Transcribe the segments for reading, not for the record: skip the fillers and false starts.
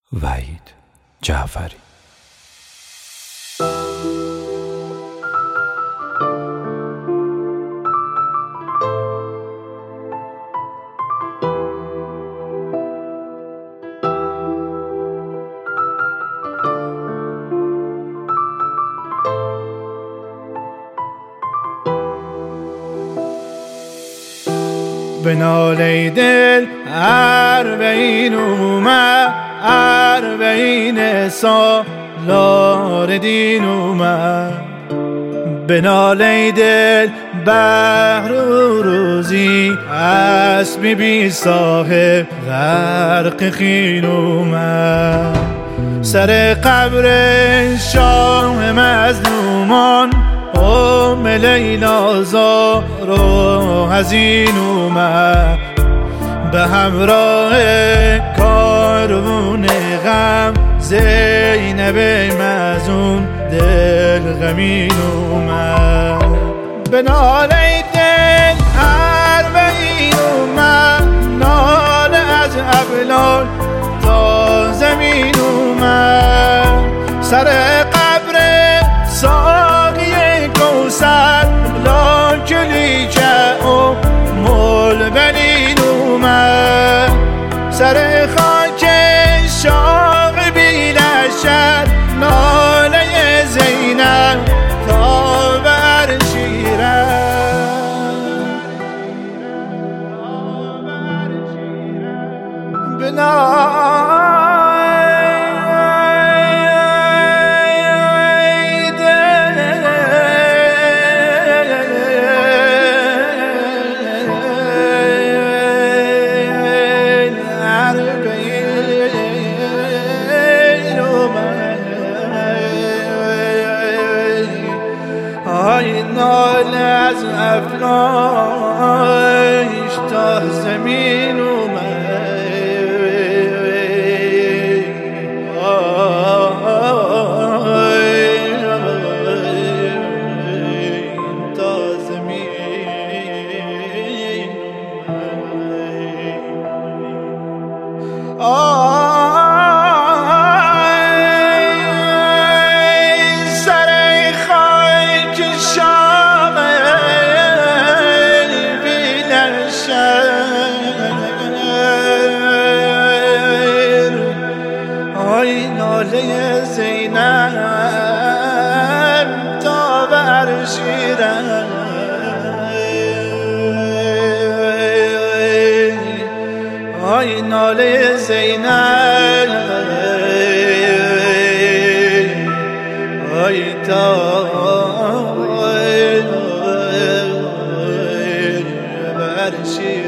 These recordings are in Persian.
وحید جعفری. بنالی دل اربعین اومد، اربعین سالار دین اومد. بنالی دل بحر و روزی، اسبی بی صاحب غرق خین اومد. سر قبر شاه مظلومان ام لیلا زار و حزین اومد. به همراه کاروان غم زینب مظلوم دل غمین اومد. به ناله دل اربعین اومد، ناله از ابلال تا زمین اومد. سر قبر ساقی کوثر لاکلیکه و مول بنین اومد. سر خاک شاق بی لشکر ناله زینب تا به عرشی ناله از افلاش تا زمین اومد. تا زمین ناله زینب تا به عرشی آی ناله زینب آی تا به عرشی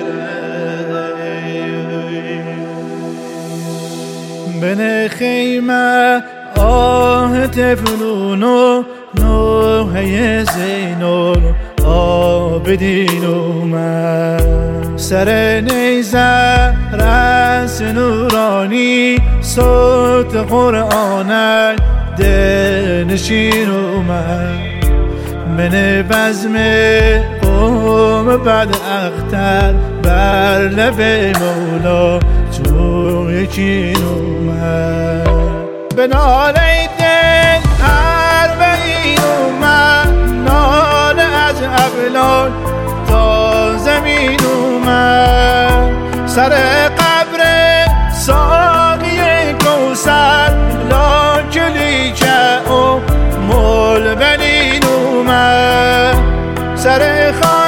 بن خیمه آه تفلون و نوحه زین العابدین اومد. سر نیزه رأس نورانی صوت قرآن دلنشین اومد. من بزم قوم بعد اختر بر لب مولا جوی کین اومد. به ناله دل اربعین اومد، ناله از ابلال تا زمین اومد. سر قبر ساقی کوثر لاکلیکه و مول بنین اومد. سر